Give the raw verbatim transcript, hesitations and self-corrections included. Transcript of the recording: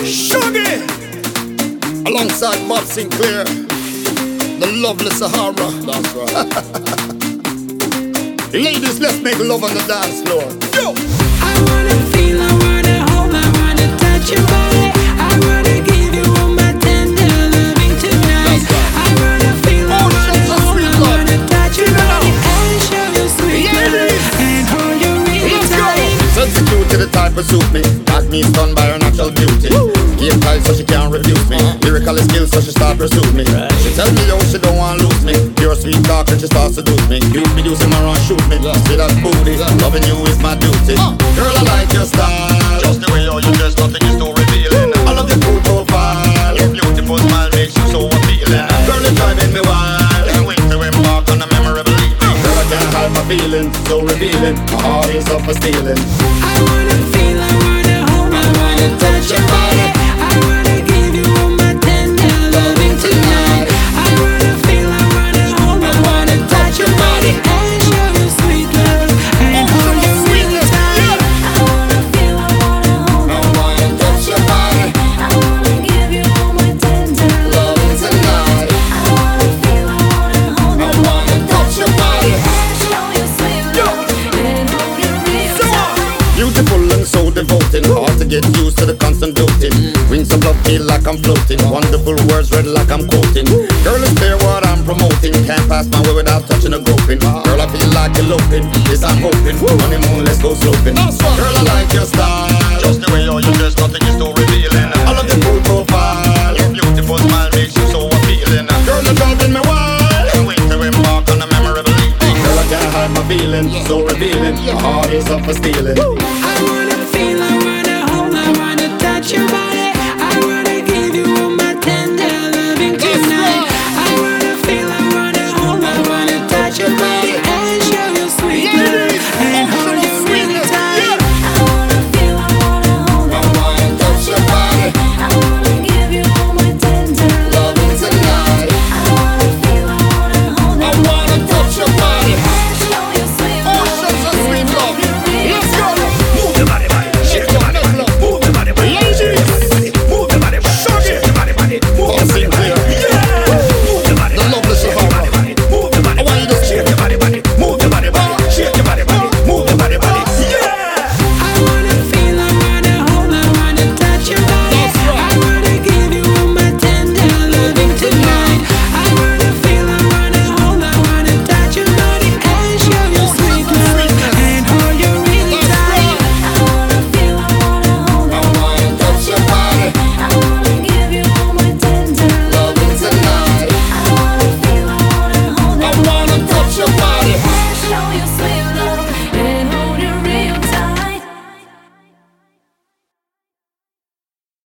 Shuggy! Alongside Bob Sinclair, the lovely Sahara. That's right. Ladies, let's make love on the dance floor. Yo! I wanna feel, I wanna hold, I wanna touch your body. I wanna give you all my tender loving tonight. Right. I wanna feel, I oh, wanna hold, I wanna touch your body and show you sweet love and hold you really tight. Substitute to the type of suit me, got me stunned by her natural beauty. Game tight so she can't refuse me. Lyrical skills so she start pursue me. Right. She tell me yo she don't want lose me. Pure sweet talk and she start seduce me. You be using my run shoot me. See that booty, loving you is my duty. Girl I like your style, just the way you dress, nothing is too revealing. I love your cool profile, your beautiful smile makes you so appealing. Girl you're driving me wild, can't wait to embark on a memorable evening. Girl I can't hide my feelings, so revealing. My heart is up for stealing. I wanna feel, I wanna hold, I wanna touch your body. I wanna give you all my tender loving tonight. I wanna feel, I wanna hold, I wanna touch your body and show you sweet love and hold you really tight. I wanna feel, I wanna hold, I wanna touch your body. I wanna give you all my tender loving tonight. I wanna feel, I wanna hold, I wanna touch your body and show you sweet love and hold you really tight. Beautiful and so devoted, hard to get used to the constant doting. Wings of love feel like I'm floating, wonderful words read like I'm quoting. Girl, it's clear what I'm promoting, can't pass my way without touching or groping. Girl, I feel like eloping, yes I'm hoping. Honeymoon, let's go sloping. Girl, I like your style, just the way you dress, nothing is too revealing. I love your cool profile, your beautiful smile makes you so appealing. Girl, you're driving me wild, can't wait to embark on a memorable evening. Girl, I can't hide my feelings, so revealing. My heart is up for stealing.